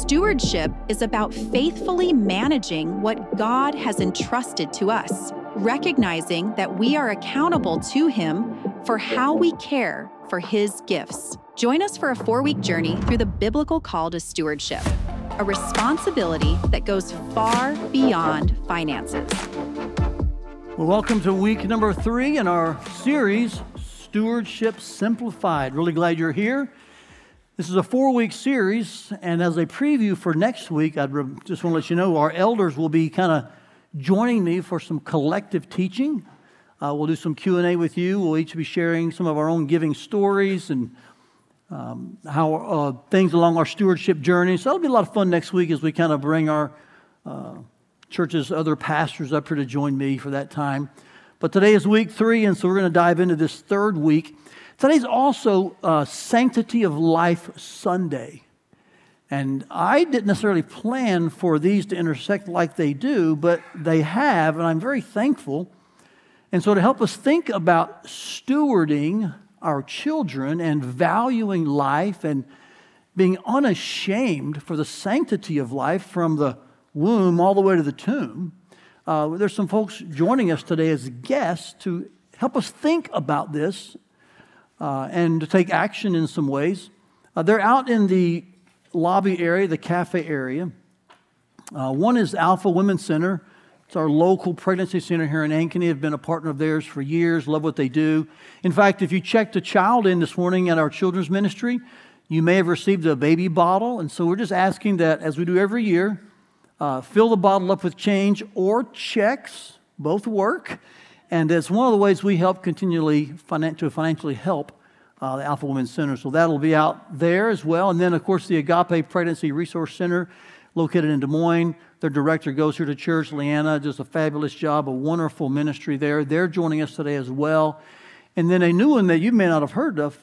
Stewardship is about faithfully managing what God has entrusted to us, recognizing that we are accountable to Him for how we care for His gifts. Join us for a 4-week journey through the biblical call to stewardship, a responsibility that goes far beyond finances. Well, welcome to week number 3 in our series, Stewardship Simplified. Really glad you're here. This is a 4-week series, and as a preview for next week, I just want to let you know our elders will be kind of joining me for some collective teaching. We'll do some Q&A with you. We'll each be sharing some of our own giving stories and how things along our stewardship journey. So that'll be a lot of fun next week as we kind of bring our church's other pastors up here to join me for that time. But today is week 3, and so we're going to dive into this 3rd week. Today's also Sanctity of Life Sunday. And I didn't necessarily plan for these to intersect like they do, but they have, and I'm very thankful. And so to help us think about stewarding our children and valuing life and being unashamed for the sanctity of life from the womb all the way to the tomb, there's some folks joining us today as guests to help us think about this and to take action in some ways. They're out in the lobby area, the cafe area. One is Alpha Women's Center. It's our local pregnancy center here in Ankeny. I've been a partner of theirs for years, love what they do. In fact, if you checked a child in this morning at our children's ministry, you may have received a baby bottle. And so we're just asking that, as we do every year, fill the bottle up with change or checks. Both work. And it's one of the ways we help continually financially help the Alpha Women's Center. So that'll be out there as well. And then, of course, the Agape Pregnancy Resource Center located in Des Moines. Their director goes here to church, Leanna, does a fabulous job, a wonderful ministry there. They're joining us today as well. And then a new one that you may not have heard of,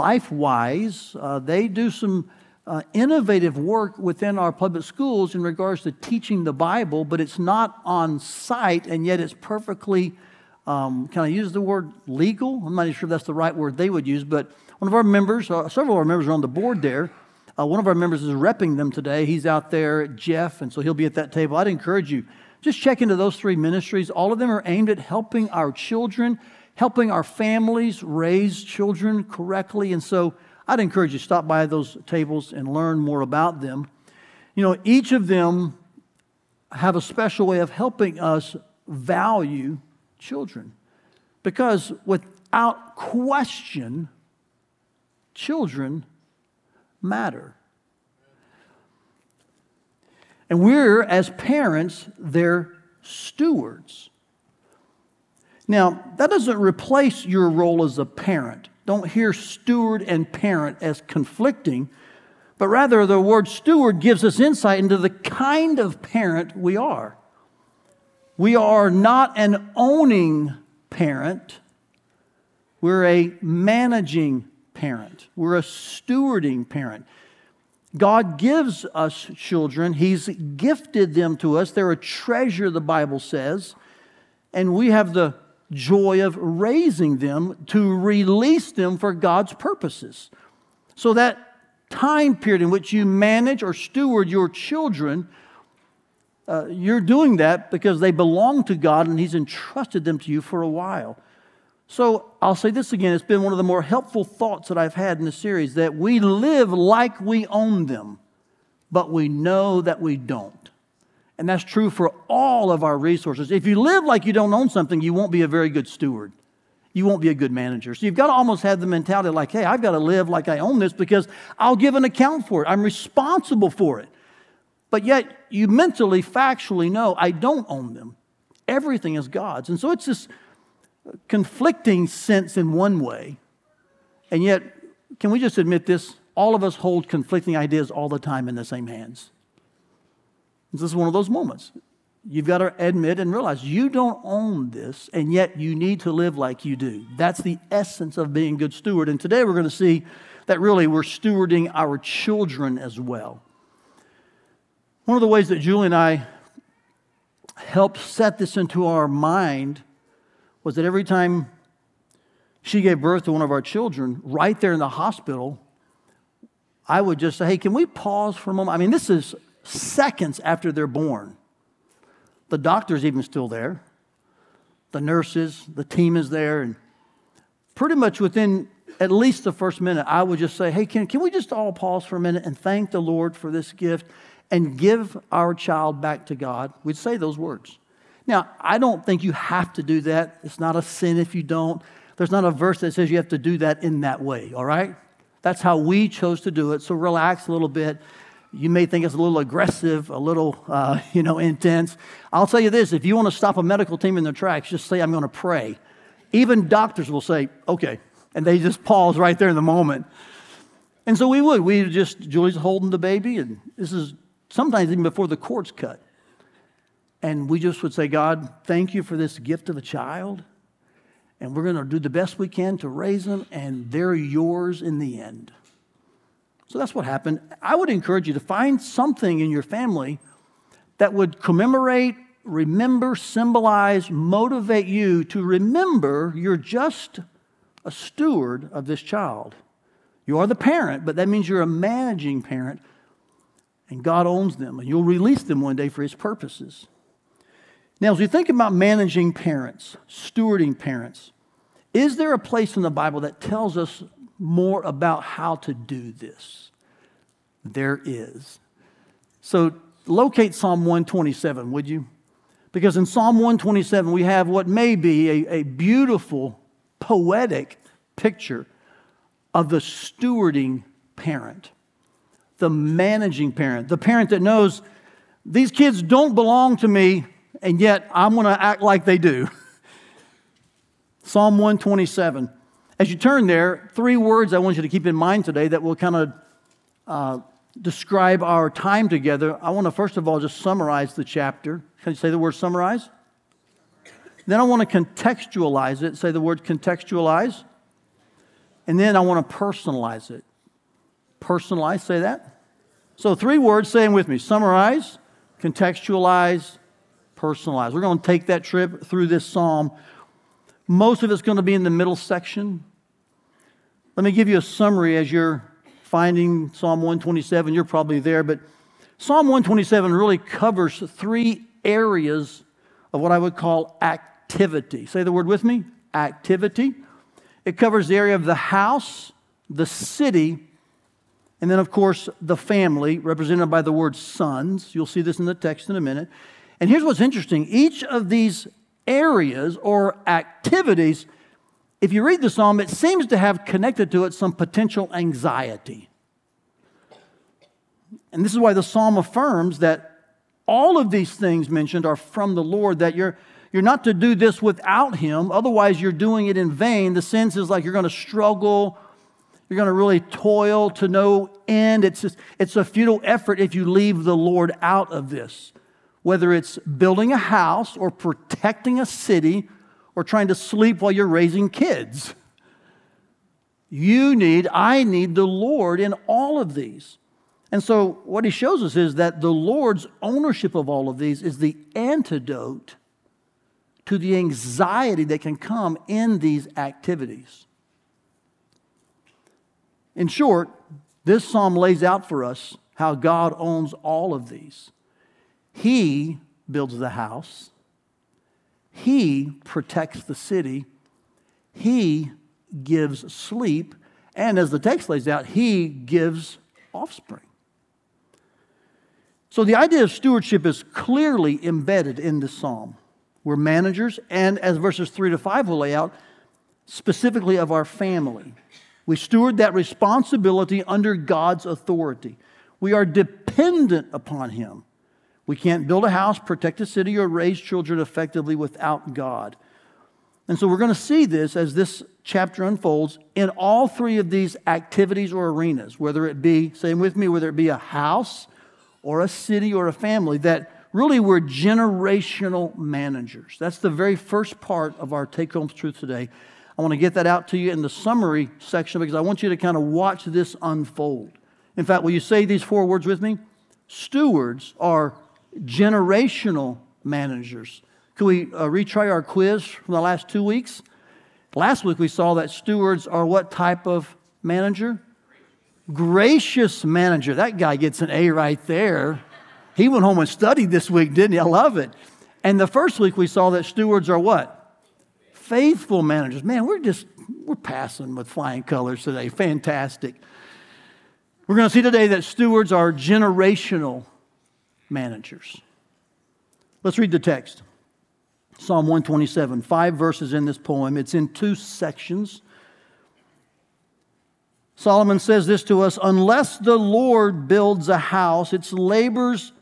LifeWise. They do some innovative work within our public schools in regards to teaching the Bible, but it's not on site, and yet it's perfectly, can I use the word legal? I'm not even sure that's the right word they would use, but one of our members, several of our members are on the board there. One of our members is repping them today. He's out there, Jeff, and so he'll be at that table. I'd encourage you, just check into those 3 ministries. All of them are aimed at helping our children, helping our families raise children correctly, and so I'd encourage you to stop by those tables and learn more about them. You know, each of them have a special way of helping us value children. Because without question, children matter. And we're, as parents, their stewards. Now, that doesn't replace your role as a parent. Don't hear steward and parent as conflicting, but rather the word steward gives us insight into the kind of parent we are. We are not an owning parent. We're a managing parent. We're a stewarding parent. God gives us children. He's gifted them to us. They're a treasure, the Bible says, and we have the joy of raising them to release them for God's purposes. So that time period in which you manage or steward your children, you're doing that because they belong to God and He's entrusted them to you for a while. So I'll say this again, it's been one of the more helpful thoughts that I've had in the series, that we live like we own them, but we know that we don't. And that's true for all of our resources. If you live like you don't own something, you won't be a very good steward. You won't be a good manager. So you've got to almost have the mentality like, hey, I've got to live like I own this because I'll give an account for it. I'm responsible for it. But yet you mentally, factually know I don't own them. Everything is God's. And so it's this conflicting sense in one way. And yet, can we just admit this? All of us hold conflicting ideas all the time in the same hands. This is one of those moments. You've got to admit and realize you don't own this, and yet you need to live like you do. That's the essence of being a good steward. And today we're going to see that really we're stewarding our children as well. One of the ways that Julie and I helped set this into our mind was that every time she gave birth to one of our children, right there in the hospital, I would just say, hey, can we pause for a moment? I mean, this is seconds after they're born. The doctor's even still there. The nurses, the team is there. And pretty much within at least the first minute, I would just say, hey, can we just all pause for a minute and thank the Lord for this gift and give our child back to God? We'd say those words. Now, I don't think you have to do that. It's not a sin if you don't. There's not a verse that says you have to do that in that way, all right? That's how we chose to do it, so relax a little bit. You may think it's a little aggressive, a little, intense. I'll tell you this, if you want to stop a medical team in their tracks, just say, I'm going to pray. Even doctors will say, okay, and they just pause right there in the moment. And so Julie's holding the baby, and this is sometimes even before the cord's cut. And we just would say, God, thank you for this gift of a child, and we're going to do the best we can to raise them, and they're yours in the end. So that's what happened. I would encourage you to find something in your family that would commemorate, remember, symbolize, motivate you to remember you're just a steward of this child. You are the parent, but that means you're a managing parent, and God owns them, and you'll release them one day for His purposes. Now, as we think about managing parents, stewarding parents, is there a place in the Bible that tells us more about how to do this? There is. So locate Psalm 127, would you? Because in Psalm 127, we have what may be a beautiful, poetic picture of the stewarding parent, the managing parent, the parent that knows these kids don't belong to me, and yet I'm going to act like they do. Psalm 127. As you turn there, 3 words I want you to keep in mind today that will kind of describe our time together. I want to first of all just summarize the chapter. Can you say the word summarize? Then I want to contextualize it. Say the word contextualize. And then I want to personalize it. Personalize, say that. So 3 words, say them with me. Summarize, contextualize, personalize. We're going to take that trip through this psalm. Most of it's going to be in the middle section. Let me give you a summary as you're finding Psalm 127. You're probably there, but Psalm 127 really covers 3 areas of what I would call activity. Say the word with me, activity. It covers the area of the house, the city, and then, of course, the family, represented by the word sons. You'll see this in the text in a minute. And here's what's interesting. Each of these areas or activities, if you read the psalm, it seems to have connected to it some potential anxiety. And this is why the psalm affirms that all of these things mentioned are from the Lord, that you're not to do this without Him, otherwise you're doing it in vain. The sense is like you're going to struggle, you're going to really toil to no end. It's a futile effort if you leave the Lord out of this. Whether it's building a house or protecting a city or trying to sleep while you're raising kids. I need the Lord in all of these. And so what he shows us is that the Lord's ownership of all of these is the antidote to the anxiety that can come in these activities. In short, this psalm lays out for us how God owns all of these. He builds the house. He protects the city. He gives sleep. And as the text lays out, He gives offspring. So the idea of stewardship is clearly embedded in this psalm. We're managers, and as verses 3 to 5 will lay out, specifically of our family. We steward that responsibility under God's authority. We are dependent upon Him. We can't build a house, protect a city, or raise children effectively without God. And so we're going to see this as this chapter unfolds in all 3 of these activities or arenas, whether it be, say with me, whether it be a house or a city or a family, that really we're generational managers. That's the very first part of our take-home truth today. I want to get that out to you in the summary section because I want you to kind of watch this unfold. In fact, will you say these 4 words with me? Stewards are generational managers. Could we retry our quiz from the last 2 weeks? Last week we saw that stewards are what type of manager? Gracious manager. That guy gets an A right there. He went home and studied this week, didn't he? I love it. And the first week we saw that stewards are what? Faithful managers. Man, we're passing with flying colors today. Fantastic. We're going to see today that stewards are generational managers. Let's read the text. Psalm 127, 5 verses in this poem. It's in 2 sections. Solomon says this to us: unless the Lord builds a house, its builders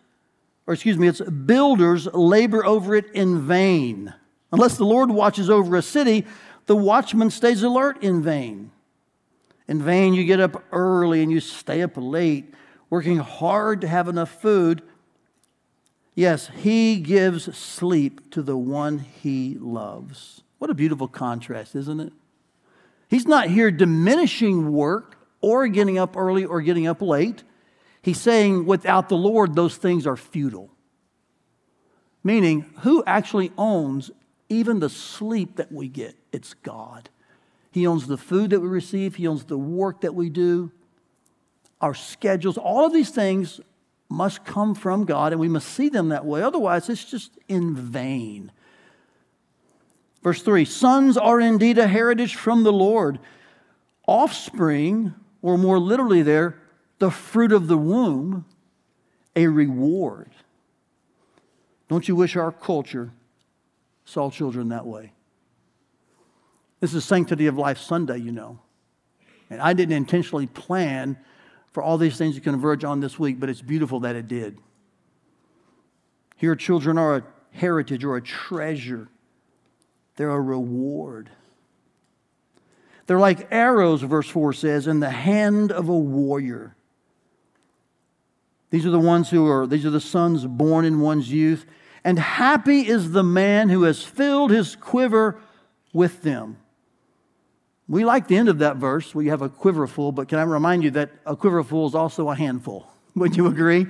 labor over it in vain. Unless the Lord watches over a city, the watchman stays alert in vain. In vain you get up early and you stay up late, working hard to have enough food. Yes, he gives sleep to the one he loves. What a beautiful contrast, isn't it? He's not here diminishing work or getting up early or getting up late. He's saying without the Lord, those things are futile. Meaning, who actually owns even the sleep that we get? It's God. He owns the food that we receive. He owns the work that we do, our schedules. All of these things must come from God, and we must see them that way. Otherwise, it's just in vain. Verse 3, sons are indeed a heritage from the Lord. Offspring, or more literally there, the fruit of the womb, a reward. Don't you wish our culture saw children that way? This is Sanctity of Life Sunday, you know. And I didn't intentionally plan for all these things to converge on this week, but it's beautiful that it did. Here, children are a heritage or a treasure. They're a reward. They're like arrows, verse 4 says, in the hand of a warrior. These are the sons born in one's youth. And happy is the man who has filled his quiver with them. We like the end of that verse. We have a quiver full, but can I remind you that a quiver full is also a handful? Would you agree?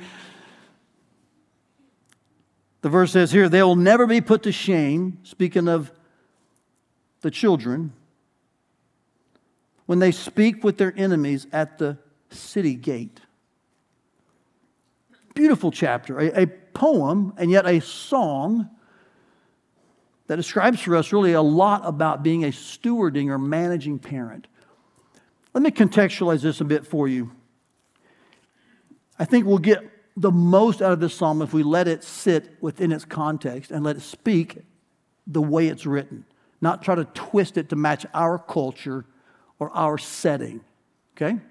The verse says here, they will never be put to shame, speaking of the children, when they speak with their enemies at the city gate. Beautiful chapter, a poem and yet a song that describes for us really a lot about being a stewarding or managing parent. Let me contextualize this a bit for you. I think we'll get the most out of this psalm if we let it sit within its context and let it speak the way it's written, not try to twist it to match our culture or our setting. Okay?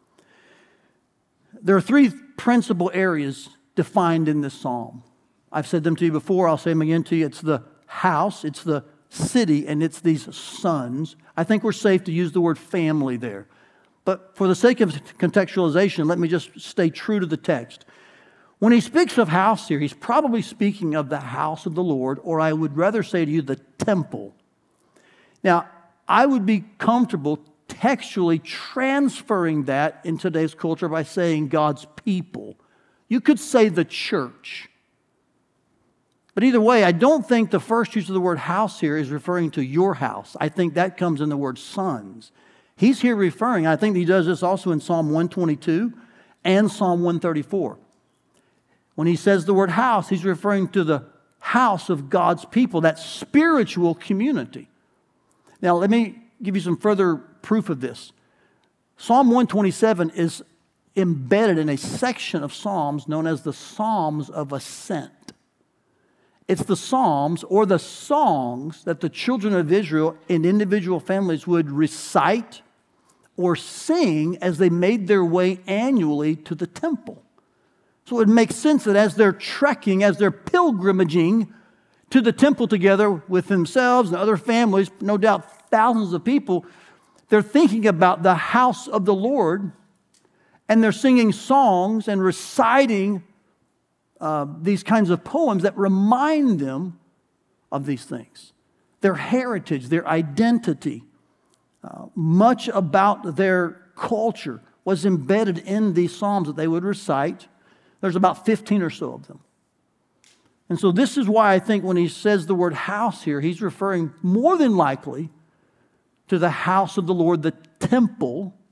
There are 3 principal areas defined in this psalm. I've said them to you before. I'll say them again to you. It's the house, it's the city, and it's these sons. I think we're safe to use the word family there. But for the sake of contextualization, let me just stay true to the text. When he speaks of house here, he's probably speaking of the house of the Lord, or I would rather say to you, the temple. Now, I would be comfortable textually transferring that in today's culture by saying God's people. You could say the church. But either way, I don't think the first use of the word house here is referring to your house. I think that comes in the word sons. He's here referring, I think he does this also in Psalm 122 and Psalm 134. When he says the word house, he's referring to the house of God's people, that spiritual community. Now, let me give you some further proof of this. Psalm 127 is embedded in a section of Psalms known as the Psalms of Ascent. It's the Psalms or the songs that the children of Israel in individual families would recite or sing as they made their way annually to the temple. So it makes sense that as they're trekking, as they're pilgrimaging to the temple together with themselves and other families, no doubt thousands of people, they're thinking about the house of the Lord, and they're singing songs and reciting these kinds of poems that remind them of these things. Their heritage, their identity, much about their culture was embedded in these psalms that they would recite. There's about 15 or so of them. And so this is why I think when he says the word house here, he's referring more than likely to the house of the Lord, the temple,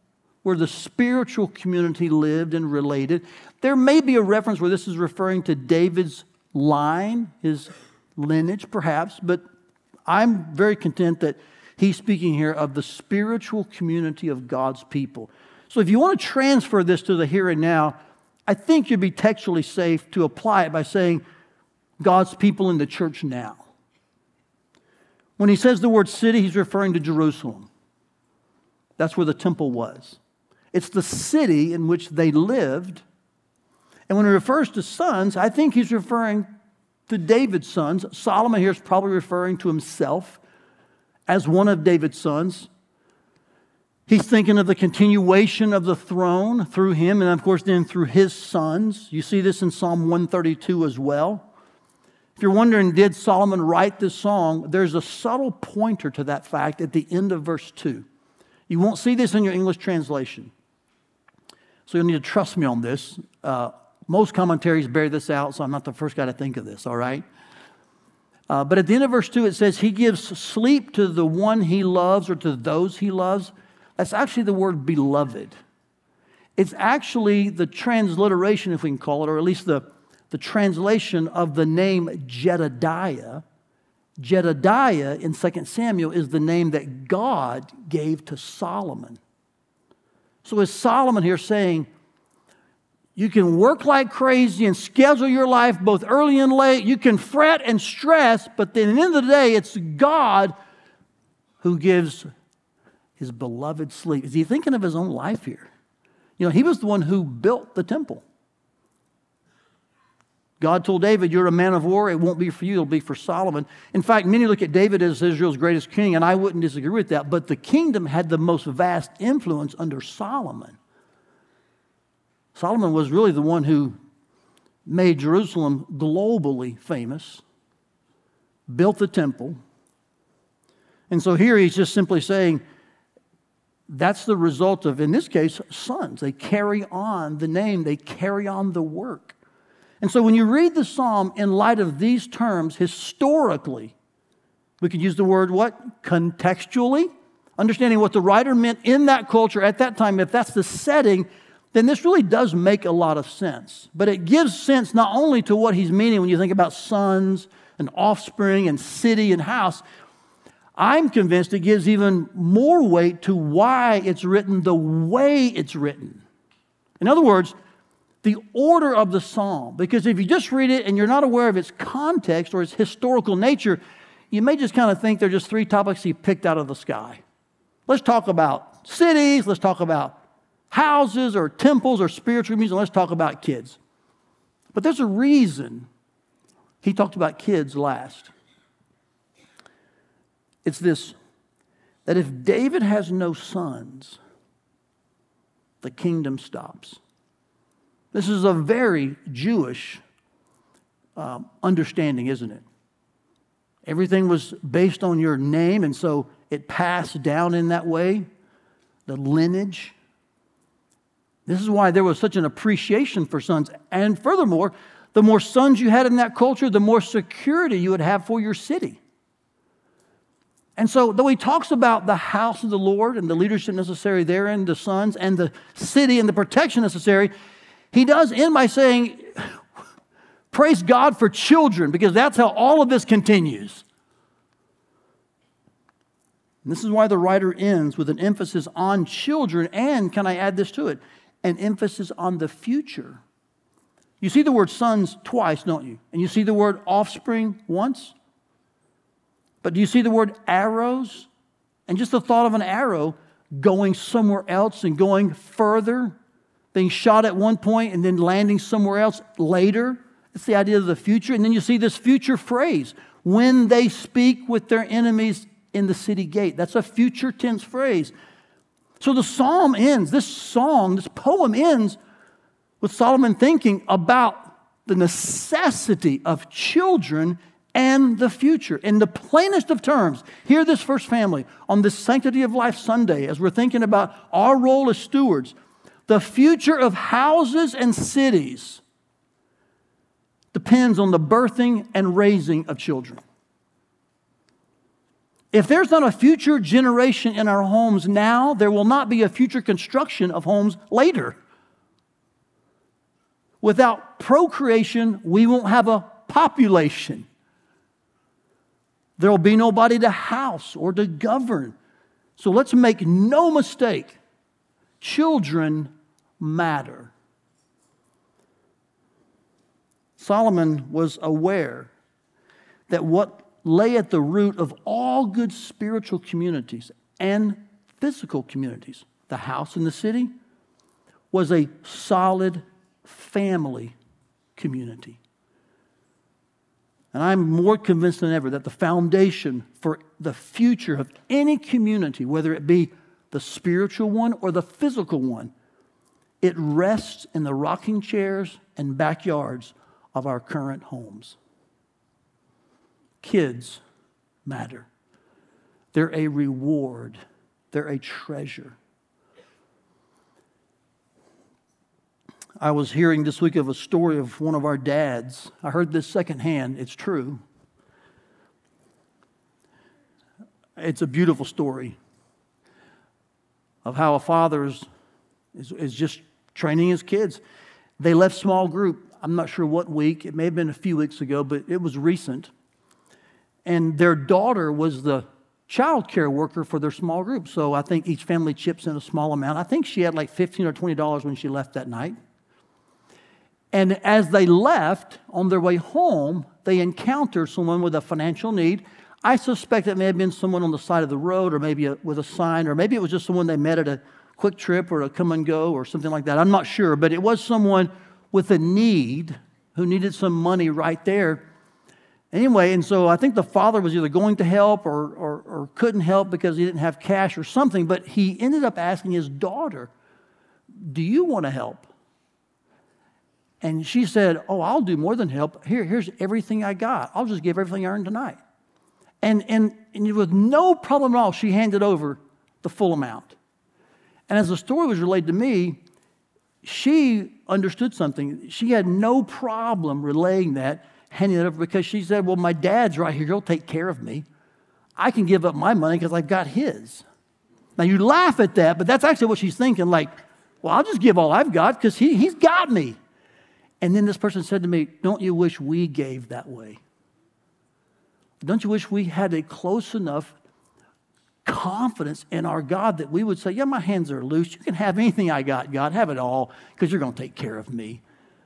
where the spiritual community lived and related. There may be a reference where this is referring to David's line, his lineage perhaps, but I'm very content that he's speaking here of the spiritual community of God's people. So if you want to transfer this to the here and now, I think you'd be textually safe to apply it by saying God's people in the church now. When he says the word city, he's referring to Jerusalem. That's where the temple was. It's the city in which they lived. And when he refers to sons, I think he's referring to David's sons. Solomon here is probably referring to himself as one of David's sons. He's thinking of the continuation of the throne through him and, of course, then through his sons. You see this in Psalm 132 as well. If you're wondering, did Solomon write this song? There's a subtle pointer to that fact at the end of verse 2. You won't see this in your English translation. So you'll need to trust me on this. Most commentaries bear this out, so I'm not the first guy to think of this, all right? But at the end of verse 2, it says, he gives sleep to the one he loves or to those he loves. That's actually the word beloved. It's actually the transliteration, if we can call it, or at least the translation of the name Jedediah. Jedediah in 2 Samuel is the name that God gave to Solomon. So is Solomon here saying, you can work like crazy and schedule your life both early and late. You can fret and stress, but then at the end of the day, it's God who gives his beloved sleep. Is he thinking of his own life here? You know, he was the one who built the temple. God told David, you're a man of war. It won't be for you. It'll be for Solomon. In fact, many look at David as Israel's greatest king, and I wouldn't disagree with that. But the kingdom had the most vast influence under Solomon. Solomon was really the one who made Jerusalem globally famous, built the temple. And so here he's just simply saying that's the result of, in this case, sons. They carry on the name. They carry on the work. And so when you read the psalm in light of these terms, historically, we could use the word what? Contextually. Understanding what the writer meant in that culture at that time, if that's the setting, then this really does make a lot of sense. But it gives sense not only to what he's meaning when you think about sons and offspring and city and house. I'm convinced it gives even more weight to why it's written the way it's written. In other words, the order of the psalm. Because if you just read it and you're not aware of its context or its historical nature, you may just kind of think they're just three topics he picked out of the sky. Let's talk about cities. Let's talk about houses or temples or spiritual music. Let's talk about kids. But there's a reason he talked about kids last. It's this, that if David has no sons, the kingdom stops. This is a very Jewish understanding, isn't it? Everything was based on your name, and so it passed down in that way, the lineage. This is why there was such an appreciation for sons. And furthermore, the more sons you had in that culture, the more security you would have for your city. And so, though he talks about the house of the Lord and the leadership necessary therein, the sons, and the city and the protection necessary, he does end by saying, praise God for children, because that's how all of this continues. And this is why the writer ends with an emphasis on children, and, can I add this to it, an emphasis on the future. You see the word sons twice, don't you? And you see the word offspring once? But do you see the word arrows? And just the thought of an arrow going somewhere else and going further, being shot at one point and then landing somewhere else later. It's the idea of the future. And then you see this future phrase, when they speak with their enemies in the city gate. That's a future tense phrase. So the psalm ends, this song, this poem ends with Solomon thinking about the necessity of children and the future. In the plainest of terms, hear this first family on this Sanctity of Life Sunday as we're thinking about our role as stewards. The future of houses and cities depends on the birthing and raising of children. If there's not a future generation in our homes now, there will not be a future construction of homes later. Without procreation, we won't have a population. There will be nobody to house or to govern. So let's make no mistake. Children matter. Solomon was aware that what lay at the root of all good spiritual communities and physical communities, the house and the city, was a solid family community. And I'm more convinced than ever that the foundation for the future of any community, whether it be the spiritual one or the physical one, it rests in the rocking chairs and backyards of our current homes. Kids matter. They're a reward. They're a treasure. I was hearing this week of a story of one of our dads. I heard this secondhand. It's true. It's a beautiful story of how a father is just training his kids. They left small group. I'm not sure what week. It may have been a few weeks ago, but it was recent. And their daughter was the child care worker for their small group. So I think each family chips in a small amount. I think she had like $15 or $20 when she left that night. And as they left, on their way home, they encountered someone with a financial need. I suspect it may have been someone on the side of the road, or maybe with a sign, or maybe it was just someone they met at a quick trip or a come and go or something like that. I'm not sure, but it was someone with a need who needed some money right there. Anyway, and so I think the father was either going to help or couldn't help because he didn't have cash or something, but he ended up asking his daughter, "Do you want to help?" And she said, "Oh, I'll do more than help. Here's everything I got. I'll just give everything I earned tonight." And with no problem at all, she handed over the full amount. And as the story was relayed to me, she understood something. She had no problem relaying that, handing it over, because she said, "Well, my dad's right here. He'll take care of me. I can give up my money because I've got his." Now, you laugh at that, but that's actually what she's thinking. Like, well, I'll just give all I've got because he's got me. And then this person said to me, "Don't you wish we gave that way? Don't you wish we had a close enough confidence in our God that we would say, yeah, my hands are loose. You can have anything I got, God. Have it all because you're going to take care of me."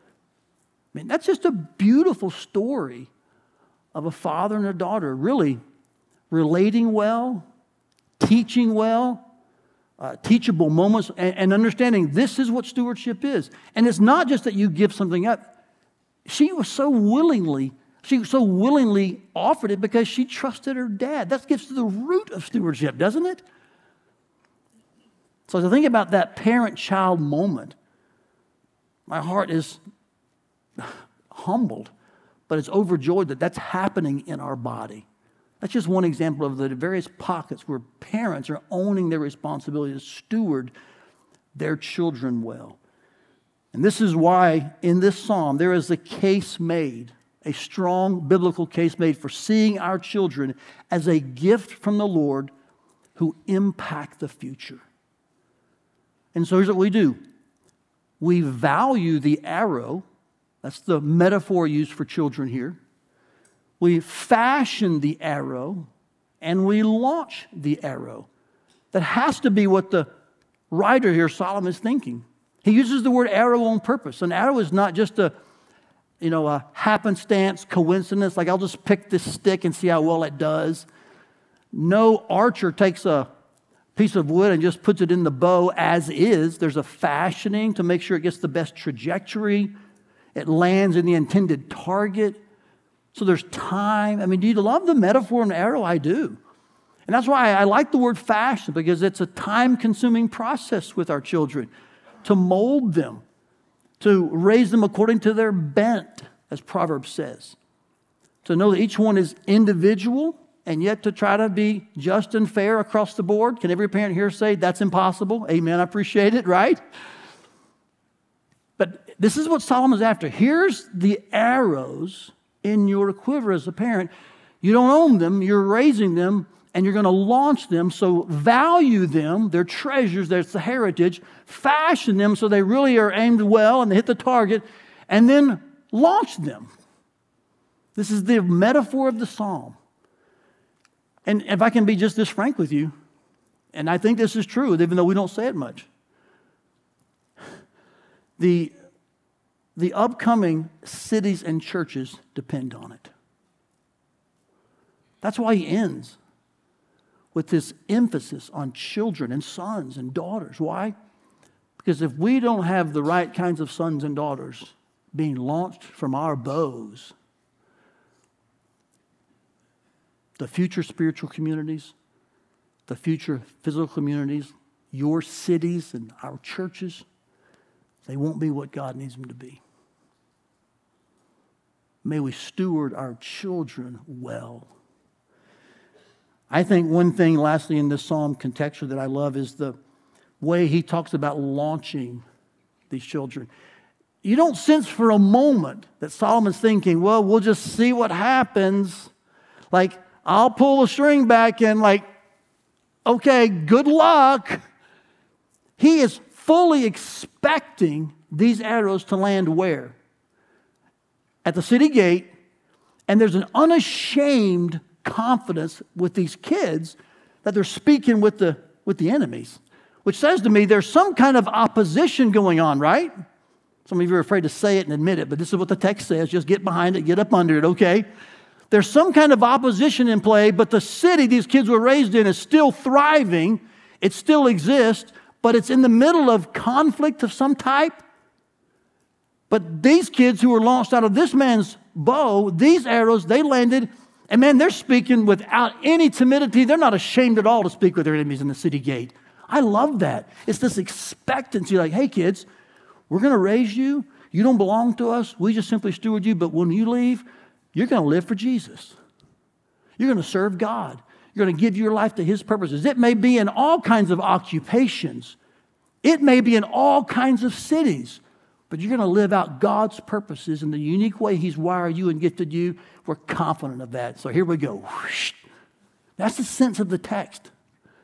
I mean, that's just a beautiful story of a father and a daughter really relating well, teaching well, teachable moments, and understanding this is what stewardship is. And it's not just that you give something up. She so willingly offered it because she trusted her dad. That gets to the root of stewardship, doesn't it? So as I think about that parent-child moment, my heart is humbled, but it's overjoyed that that's happening in our body. That's just one example of the various pockets where parents are owning their responsibility to steward their children well. And this is why in this psalm there is a case made, a strong biblical case made for seeing our children as a gift from the Lord who impact the future. And so here's what we do. We value the arrow. That's the metaphor used for children here. We fashion the arrow and we launch the arrow. That has to be what the writer here, Solomon, is thinking. He uses the word arrow on purpose. An arrow is not just a happenstance, coincidence, like I'll just pick this stick and see how well it does. No archer takes a piece of wood and just puts it in the bow as is. There's a fashioning to make sure it gets the best trajectory. It lands in the intended target. So there's time. I mean, do you love the metaphor of an arrow? I do. And that's why I like the word fashion, because it's a time-consuming process with our children to mold them, to raise them according to their bent, as Proverbs says. To know that each one is individual, and yet to try to be just and fair across the board. Can every parent here say, that's impossible? Amen, I appreciate it, right? But this is what Solomon's after. Here's the arrows in your quiver as a parent. You don't own them, you're raising them, and you're going to launch them, so value them, their treasures, that's the heritage, fashion them so they really are aimed well and they hit the target, and then launch them. This is the metaphor of the psalm. And if I can be just this frank with you, and I think this is true, even though we don't say it much, the upcoming cities and churches depend on it. That's why he ends with this emphasis on children and sons and daughters. Why? Because if we don't have the right kinds of sons and daughters being launched from our bows, the future spiritual communities, the future physical communities, your cities and our churches, they won't be what God needs them to be. May we steward our children well. I think one thing, lastly, in this psalm contextually that I love is the way he talks about launching these children. You don't sense for a moment that Solomon's thinking, well, we'll just see what happens. Like, I'll pull the string back and okay, good luck. He is fully expecting these arrows to land where? At the city gate, and there's an unashamed confidence with these kids that they're speaking with the enemies, which says to me there's some kind of opposition going on, right? Some of you are afraid to say it and admit it, but this is what the text says. Just get behind it, get up under it, okay? There's some kind of opposition in play, but the city these kids were raised in is still thriving. It still exists, but it's in the middle of conflict of some type. But these kids who were launched out of this man's bow, these arrows, they landed, and man, they're speaking without any timidity. They're not ashamed at all to speak with their enemies in the city gate. I love that. It's this expectancy, like, hey kids, we're going to raise you. You don't belong to us. We just simply steward you. But when you leave, you're going to live for Jesus. You're going to serve God. You're going to give your life to His purposes. It may be in all kinds of occupations. It may be in all kinds of cities. But you're going to live out God's purposes in the unique way He's wired you and gifted you. We're confident of that. So here we go. That's the sense of the text.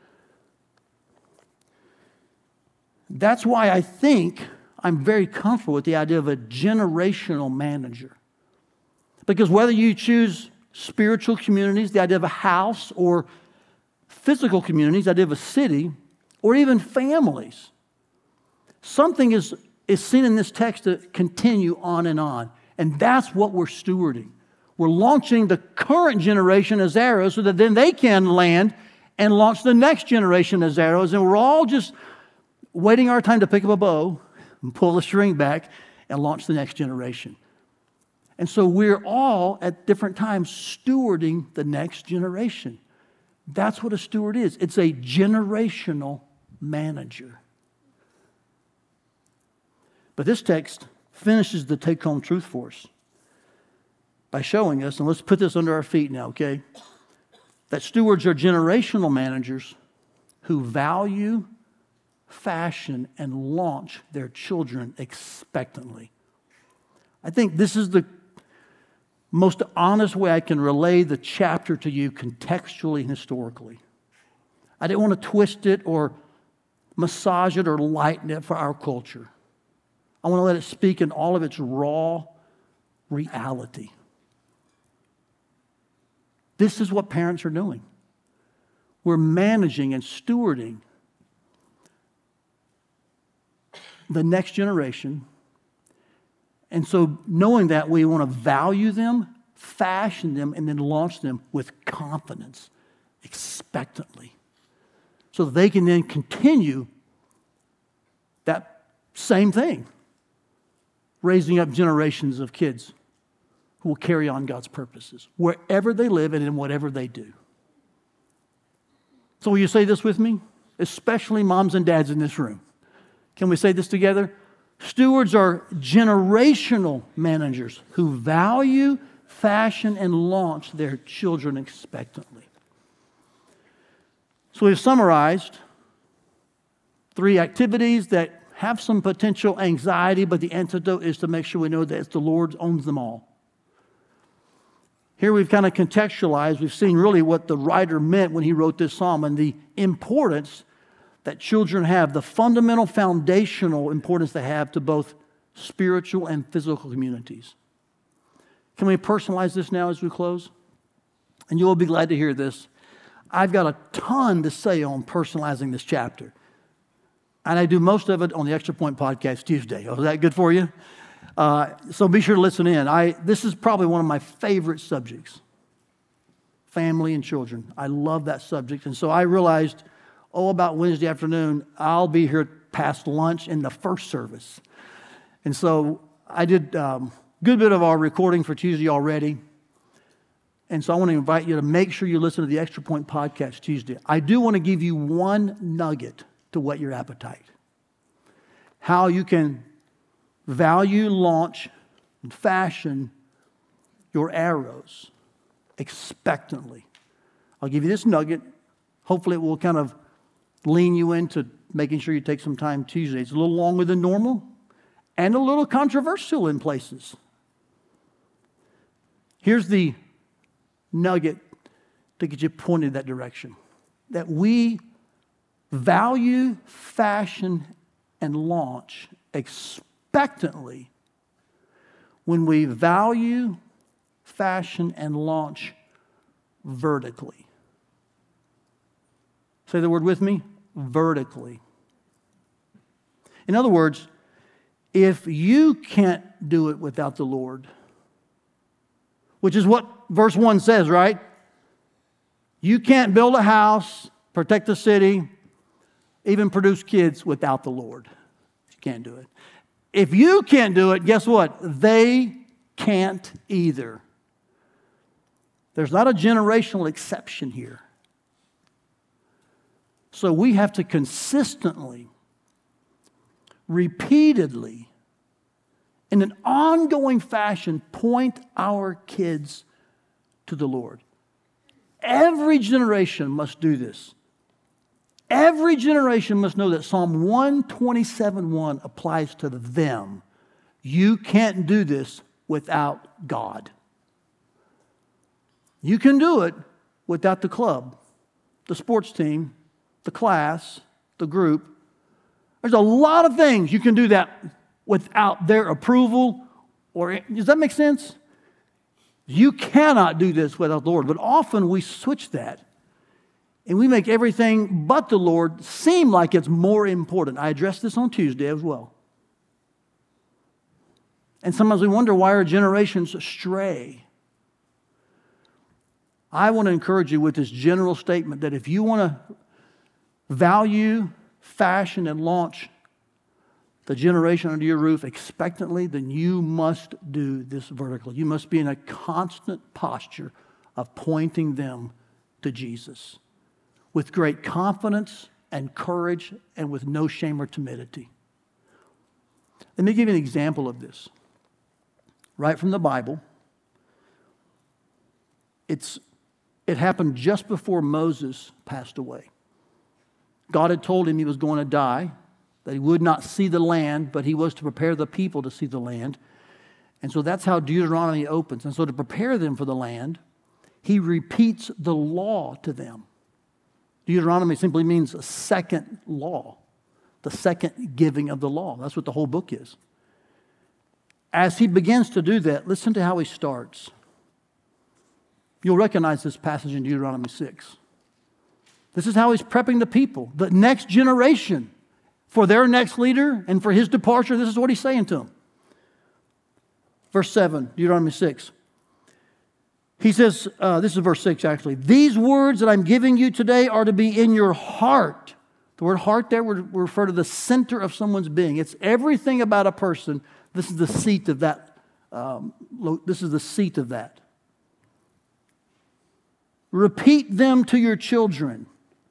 That's why I think I'm very comfortable with the idea of a generational manager. Because whether you choose spiritual communities, the idea of a house, or physical communities, the idea of a city, or even families, something is seen in this text to continue on. And that's what we're stewarding. We're launching the current generation as arrows so that then they can land and launch the next generation as arrows. And we're all just waiting our time to pick up a bow and pull the string back and launch the next generation. And so we're all at different times stewarding the next generation. That's what a steward is. It's a generational manager. But this text finishes the take-home truth for us by showing us, and let's put this under our feet now, okay? That stewards are generational managers who value, fashion, and launch their children expectantly. I think this is the most honest way I can relay the chapter to you contextually and historically. I didn't want to twist it or massage it or lighten it for our culture. I want to let it speak in all of its raw reality. This is what parents are doing. We're managing and stewarding the next generation. And so knowing that, we want to value them, fashion them, and then launch them with confidence, expectantly, so that they can then continue that same thing, raising up generations of kids who will carry on God's purposes wherever they live and in whatever they do. So will you say this with me? Especially moms and dads in this room. Can we say this together? Stewards are generational managers who value, fashion, and launch their children expectantly. So we've summarized 3 activities that have some potential anxiety, but the antidote is to make sure we know that it's the Lord owns them all. Here we've kind of contextualized, we've seen really what the writer meant when he wrote this psalm and the importance that children have, the fundamental foundational importance they have to both spiritual and physical communities. Can we personalize this now as we close? And you will be glad to hear this. I've got a ton to say on personalizing this chapter. And I do most of it on the Extra Point Podcast Tuesday. Oh, is that good for you? So be sure to listen in. This is probably one of my favorite subjects, family and children. I love that subject. And so I realized, about Wednesday afternoon, I'll be here past lunch in the first service. And so I did a good bit of our recording for Tuesday already. And so I want to invite you to make sure you listen to the Extra Point Podcast Tuesday. I do want to give you one nugget to whet your appetite. How you can value, launch, and fashion your arrows expectantly. I'll give you this nugget. Hopefully it will kind of lean you into making sure you take some time Tuesday. It's a little longer than normal and a little controversial in places. Here's the nugget to get you pointed that direction. That we value, fashion, and launch expectantly when we value, fashion, and launch vertically. Say the word with me, vertically. In other words, if you can't do it without the Lord, which is what verse 1 says, right? You can't build a house, protect the city, even produce kids without the Lord. You can't do it. If you can't do it, guess what? They can't either. There's not a generational exception here. So we have to consistently, repeatedly, in an ongoing fashion, point our kids to the Lord. Every generation must do this. Every generation must know that Psalm 127:1 applies to them. You can't do this without God. You can do it without the club, the sports team, the class, the group. There's a lot of things you can do that without their approval. Does that make sense? You cannot do this without the Lord. But often we switch that. And we make everything but the Lord seem like it's more important. I addressed this on Tuesday as well. And sometimes we wonder why our generations stray. I want to encourage you with this general statement that if you want to value, fashion, and launch the generation under your roof expectantly, then you must do this vertically. You must be in a constant posture of pointing them to Jesus with great confidence and courage and with no shame or timidity. Let me give you an example of this. Right from the Bible. It happened just before Moses passed away. God had told him he was going to die, that he would not see the land, but he was to prepare the people to see the land. And so that's how Deuteronomy opens. And so to prepare them for the land, he repeats the law to them. Deuteronomy simply means a second law, the second giving of the law. That's what the whole book is. As he begins to do that, listen to how he starts. You'll recognize this passage in Deuteronomy 6. This is how he's prepping the people, the next generation, for their next leader and for his departure. This is what he's saying to them. Verse 7, Deuteronomy 6. He says, this is verse 6 actually, these words that I'm giving you today are to be in your heart. The word heart there would refer to the center of someone's being. It's everything about a person. This is the seat of that. This is the seat of that. Repeat them to your children.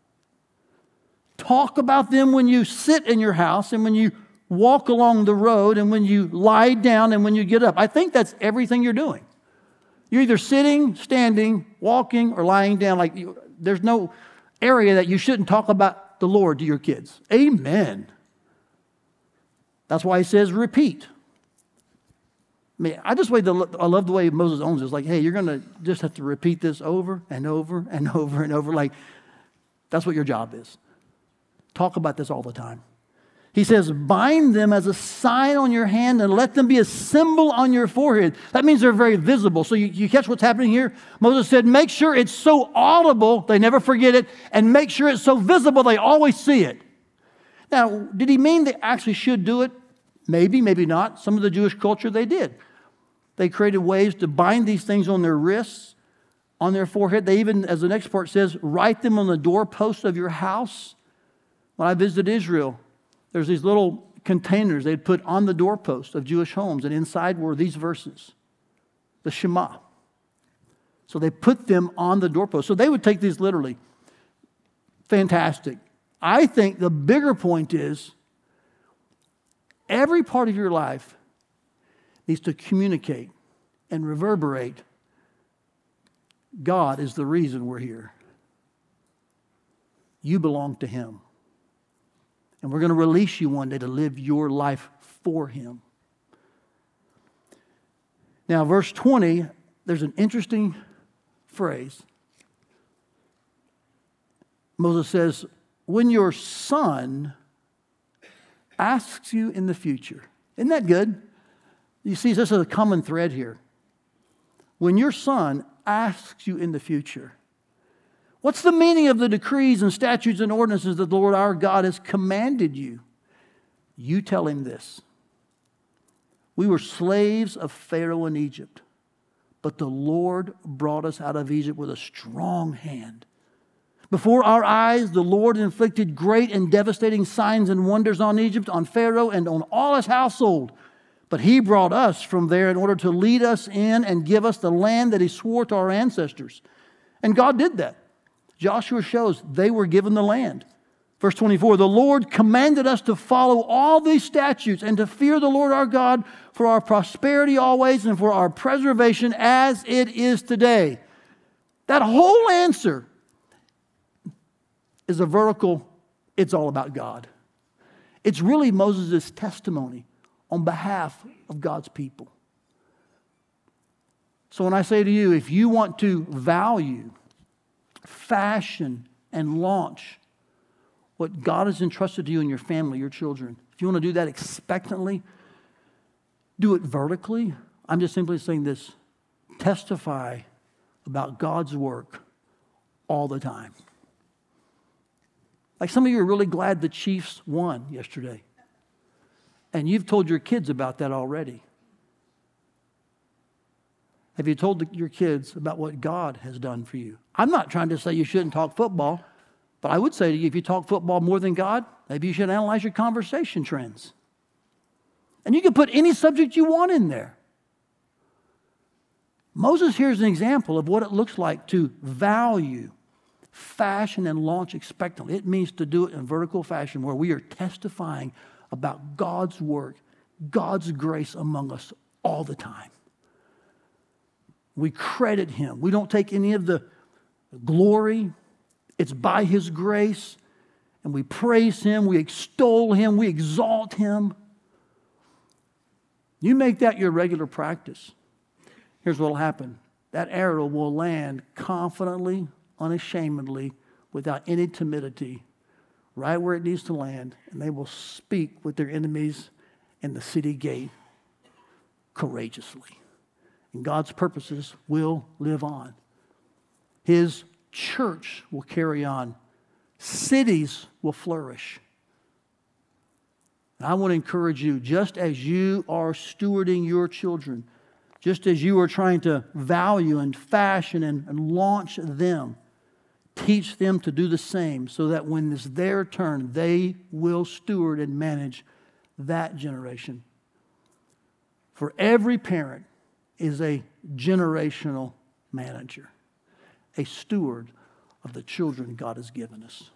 Talk about them when you sit in your house and when you walk along the road and when you lie down and when you get up. I think that's everything you're doing. You're either sitting, standing, walking, or lying down. There's no area that you shouldn't talk about the Lord to your kids. Amen. That's why he says repeat. I mean, I love the way Moses owns it. It's like, hey, you're going to just have to repeat this over and over and over and over. Like, that's what your job is. Talk about this all the time. He says, bind them as a sign on your hand and let them be a symbol on your forehead. That means they're very visible. So you catch what's happening here? Moses said, make sure it's so audible, they never forget it, and make sure it's so visible, they always see it. Now, did he mean they actually should do it? Maybe, maybe not. Some of the Jewish culture, they did. They created ways to bind these things on their wrists, on their forehead. They even, as the next part says, write them on the doorposts of your house. When I visited Israel, there's these little containers they'd put on the doorpost of Jewish homes, and inside were these verses, the Shema. So they put them on the doorpost. So they would take these literally. Fantastic. I think the bigger point is every part of your life needs to communicate and reverberate. God is the reason we're here. You belong to Him. And we're going to release you one day to live your life for Him. Now, verse 20, there's an interesting phrase. Moses says, when your son asks you in the future. Isn't that good? You see, this is a common thread here. When your son asks you in the future, what's the meaning of the decrees and statutes and ordinances that the Lord our God has commanded you? You tell him this. We were slaves of Pharaoh in Egypt, but the Lord brought us out of Egypt with a strong hand. Before our eyes, the Lord inflicted great and devastating signs and wonders on Egypt, on Pharaoh, and on all his household. But he brought us from there in order to lead us in and give us the land that he swore to our ancestors. And God did that. Joshua shows they were given the land. Verse 24, the Lord commanded us to follow all these statutes and to fear the Lord our God for our prosperity always and for our preservation as it is today. That whole answer is a vertical, it's all about God. It's really Moses' testimony on behalf of God's people. So when I say to you, if you want to value, fashion, and launch what God has entrusted to you and your family, your children, if you want to do that expectantly, do it vertically. I'm just simply saying this. Testify about God's work all the time. Like some of you are really glad the Chiefs won yesterday. And you've told your kids about that already. Have you told your kids about what God has done for you? I'm not trying to say you shouldn't talk football, but I would say to you, if you talk football more than God, maybe you should analyze your conversation trends. And you can put any subject you want in there. Moses here is an example of what it looks like to value, fashion, and launch expectantly. It means to do it in vertical fashion where we are testifying about God's work, God's grace among us all the time. We credit Him. We don't take any of the glory. It's by His grace. And we praise Him. We extol Him. We exalt Him. You make that your regular practice. Here's what will happen. That arrow will land confidently, unashamedly, without any timidity, right where it needs to land, and they will speak with their enemies in the city gate courageously. And God's purposes will live on. His church will carry on. Cities will flourish. And I want to encourage you, just as you are stewarding your children, just as you are trying to value and fashion and launch them, teach them to do the same so that when it's their turn, they will steward and manage that generation. For every parent is a generational manager, a steward of the children God has given us.